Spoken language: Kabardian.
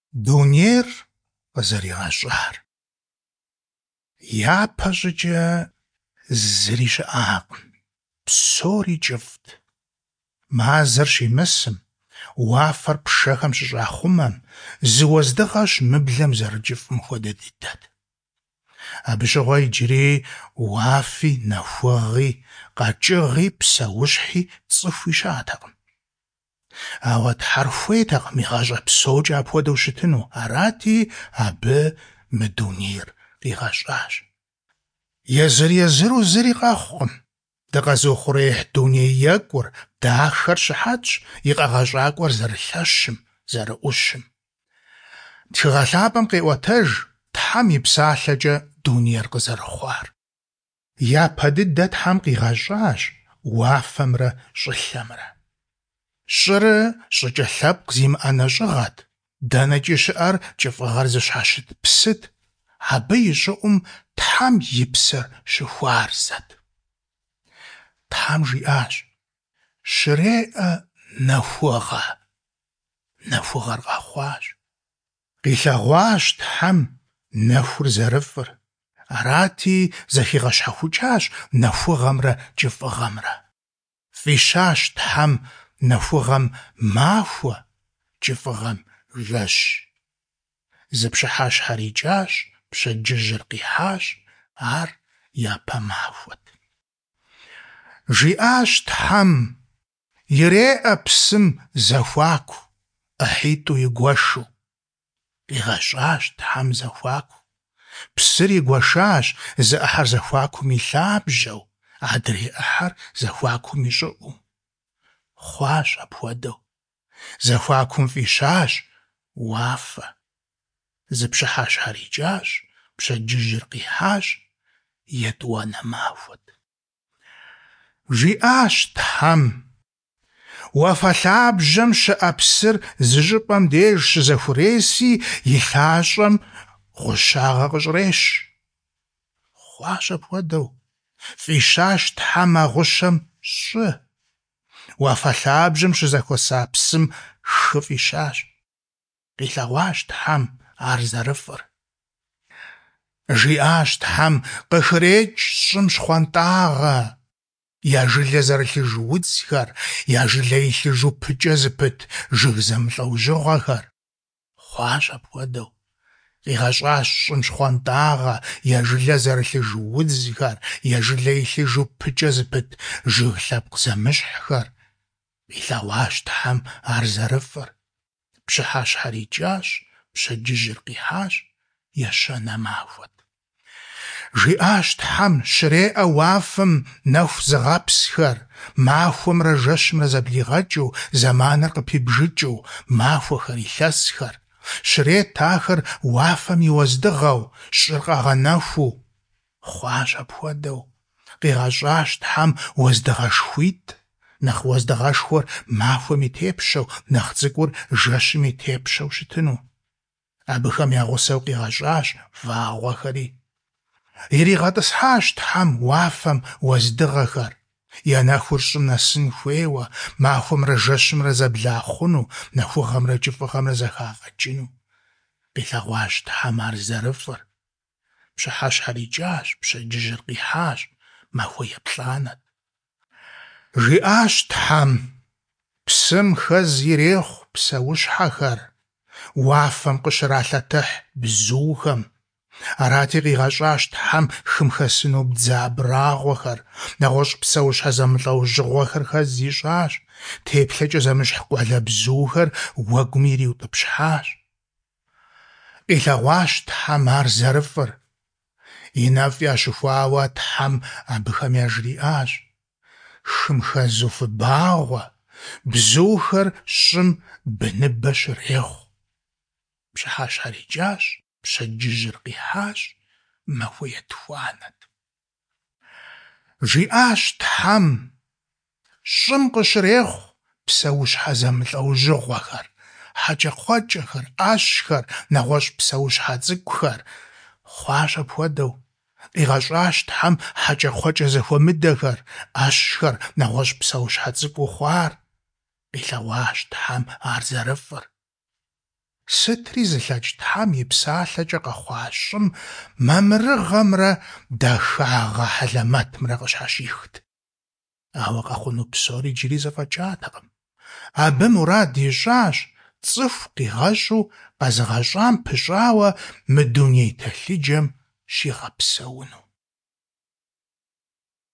Дунейр къызэригъэщӏар япэ щӏыкӏэ зыри щыӏакъым, псори кӏыфӏт. Мазэр щимысым, уафэр пшэхэм щыщӏахъумэм, зы уэздыгъэщ мыблэм зэрыкӏыфӏым хуэдэ дыдэт. Абы щыгъуэ иджыри уафи, нэхугъи, къэкӏыгъи, псэущхьи цӏыхуи щаӏэтэкъым. Ауэ Тхьэр хуейтэкъым и гъащӏэ псокӏэ апхуэдэу щытыну, арати, абы мы дунейр къигъэщӏащ. Езыр-езыру зыри къэхъукъым. Дыкъэзыухъуреихь дуней екӏур, дахэр щыхьэтщ и къэгъэщӏакӏуэр зэрылъэщым, зэрыӏущым. Тхыгъэ лъапӏэм къеӏуэтэж Тхьэм и псалъэкӏэ дунейр къызэрыхъуар. Япэ дыдэ Тхьэм къигъэщӏащ уафэмрэ щӏылъэмрэ. Щӏыры щӏыкӏэ лъэпкъ зимыӏэнэ щӏыгъэт, дэнэкӏи щыӏэр кӏыфӏыгъэр зыщхьэщыт псыт, абы и щӏыӏум Тхьэм и псэр щыхуар зэт. Тхьэм жиӏащ: «Щыреӏэ нэхугъэ». Нэхугъэр къэхъуащ. Къилъэгъуащ Тхьэм нэхур зэрыфӏыр. Арати, зэхигъэщхьэхукӏащ нэхугъэмрэ кӏыфӏыгъэмрэ. Фӏищащ Тхьэм нэхугъэм махуэ, кӏыфӏыгъэм жэщ. Зы пщыхьэщхьэр икӏащ, пщэдджыжьыр къихьащ, ар япэ махуэт. Жиӏащ Тхьэм: «Иреӏэ псым зэхуаку, ӏыхьитӏу игуэшу». Къигъэщӏащ Тхьэм зэхуаку. Псыр игуэшащ зы ӏыхьэр зэхуакум и лъабжьэу, адрей ӏыхьэр зэхуакум и щӏыӏуу. Хъуащ апхуэдэу. Зэхуакум фӏищащ уафэ. Зы пщыхьэщхьэр икӏащ, пщэдджыжьыр къихьащ, етӏуанэ махуэт. Жиӏащ Тхьэм: «Уафэ лъабжьэм щыӏэ псыр зы щӏыпӏэм деж щызэхуреси, и лъащӏэм гъущагъэ къыщӏрещ». Хъуащ апхуэдэу. Фӏищащ Тхьэм а гъущэм щӏы. Уафэ лъабжьэм щызэхуэса псым шы фӏищащ. Къилъэгъуащ Тхьэм ар зэрыфӏыр. Жиӏащ Тхьэм: «Къыхрекӏ щӏым щхъуантӏагъэ». Я жылэ зэрылъыж удзхэр, я жылэ илъыжу пыкӏэ зыпыт жыг зэмылӏэужьыгъуэхэр. Хъуащ апхуэдэу. Къигъэщӏащ щӏым щхъуантӏагъэ, я жылэ зэрылъыж удзхэр, я жылэ илъыжу пыкӏэ зыпыт жыг лъэпкъ зэмыщхьхэр. Къилъэгъуащ Тхьэм ар зэрыфӏыр. Пщыхьэщхьэр икӏащ, пщэдджыжьыр къихьащ, ещэнэ махуэт. Жиӏащ Тхьэм: «Щыреӏэ уафэм нэху зыгъэпсхэр, махуэмрэ жэщымрэ зэблигъэкӏыу, зэманыр къыпибжыкӏыу, махуэхэр илъэсхэр. Щрет ахэр уафэм и уэздыгъэу, щӏыр къэгъэнэхуу». Хъуащ апхуэдэу. Къигъэщӏащ Тхьэм уэздыгъэшхуитӏ. Нэхъ уэздыгъэшхуэр махуэм и тепщэу, нэхъ цӏыкӏур жэщым и тепщэу щытыну. Абыхэм я гъусэу къигъэщӏащ вагъуэхэри. Иригъэтӏысхьащ Тхьэм уафэм уэздыгъэхэр. Я нэхур щӏым нэсын хуейуэ, махуэмрэ жэщымрэ зэбла хъуну, нэхугъэмрэ кӏыфӏыгъэмрэ зэхагъэкӏыну. Къилъэгъуащ Тхьэм ар зэрыфӏыр. Пщыхьэщхьэр икӏащ, пщэдджыжьыр къихьащ, махуэ еплӏанэт. Жиӏащ Тхьэм: «Псым хэз ирехъу псэущхьэхэр, уафэм къыщралъэтыхь бзухэм». Арати, къигъэщӏащ Тхьэм хым хэсыну бдзэ абрагъуэхэр, нэгъуэщӏ псэущхьэ зэмылӏэужьыгъуэхэр хэз зищӏащ, теплъэкӏэ зэмыщхь къуалэбзухэр уэгум ириутӏыпщхьащ. Къилъэгъуащ Тхьэм ар зэрыфӏыр. И нэфӏ ящыхуауэ Тхьэм абыхэм яжриӏащ: «Хым хэзу фыбагъуэ, бзухэр щӏым быныбэ щрехъу». Пщыхьэщхьэр икӏащ, пщэдджыжьыр къихьащ, махуэ етхуанэт. Жиӏащ Тхьэм: «Щӏым къыщрехъу псэущхьэ зэмылӏэужьыгъуэхэр, хьэкӏэкхъуэкӏэхэр, ӏэщхэр, нэгъуэщӏ псэущхьэ цӏыкӏухэр». Хъуащ апхуэдэу. Къигъэщӏащ Тхьэм хьэкӏэкхъуэкӏэ зэхуэмыдэхэр, ӏэщхэр, нэгъуэщӏ псэущхьэ цӏыкӏу хъуар. Къилъэгъуащ Тхьэм ар зэрыфӏыр. Сытри зылъэкӀ Тхьэм и псалъэкӀэ къэхъуа щӀым мамырыгъэмрэ дахагъэ хьэлэмэтымрэ къыщащихт. Ауэ къэхъуну псори иджыри зэфӀэкӀатэкъым. Абы мурад ищӀащ цӀыху къигъэщӀу къэзыгъэщӀам пыщӀауэ мы дуней телъыджэм щигъэпсэуну.